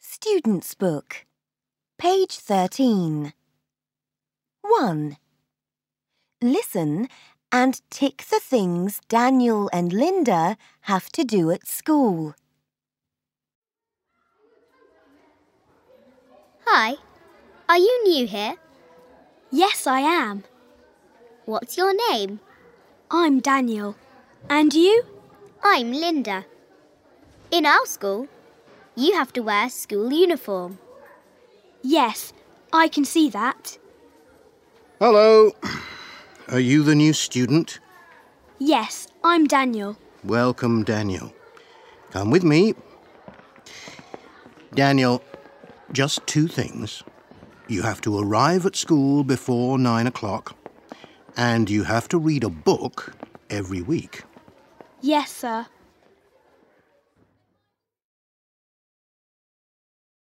Student's Book, page 13. 1. Listen and tick the things Daniel and Linda have to do at school. Hi, are you new here? Yes, I am. What's your name? I'm Daniel. And you? I'm Linda. In our school, you have to wear school uniform. Yes, I can see that. Hello. Are you the new student? Yes, I'm Daniel. Welcome, Daniel. Come with me. Daniel, just 2 things. You have to arrive at school before 9 o'clock, and you have to read a book every week. Yes, sir.